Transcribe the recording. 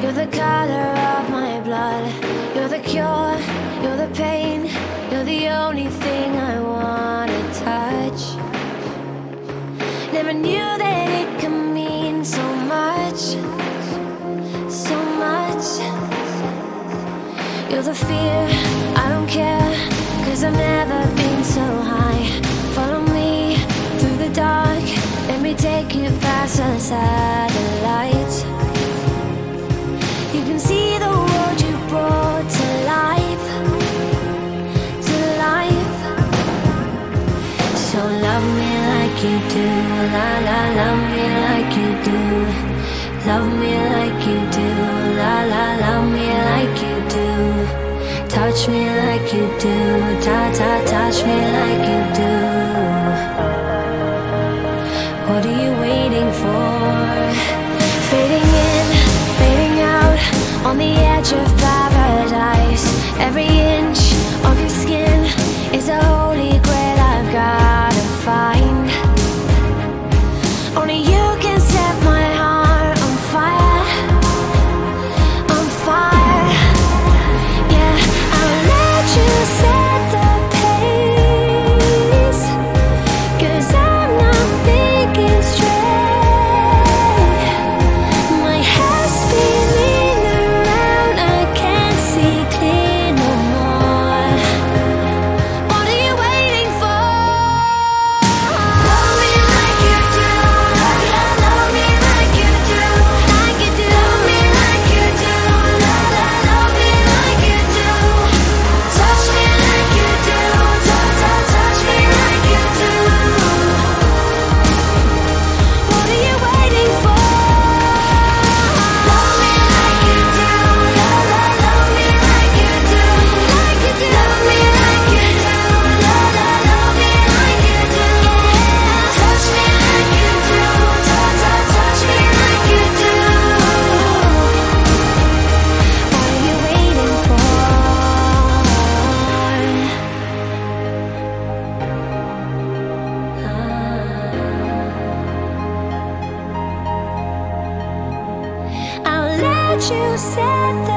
You're the color of my blood. You're the cure, you're the pain. You're the only thing I wanna touch. Never knew that it could mean so much, so much. You're the fear, I don't care, 'cause I've never been so high. Follow me through the dark, let me take you past the satellites. You can see the world you brought to life, to life. So love me like you do, la la, love me like you do. Love me like you do, la la, love me like you do. Touch me like you do, ta ta, touch me like you do. What are you waiting for? Fading in, fading out, on the edge of paradise. Every inch of your skin is a holy grail I've gotta find. Only you can set my heart on fire, on fire. Yeah, I'll let you set the pace, 'cause I'm not thinking straight. My head's spinning around, I can't see clear no more. What are you waiting for? Love me like you do, love me like you do, like you do. Love me like you do, love me like you do. Touch me like you do, touch me like you do. What are you waiting for? Love me like you do, love me like you do, like you do. Love me like you do, love me like you do. Touch me like you do, touch me like you do. What are you waiting for? I'll let you set the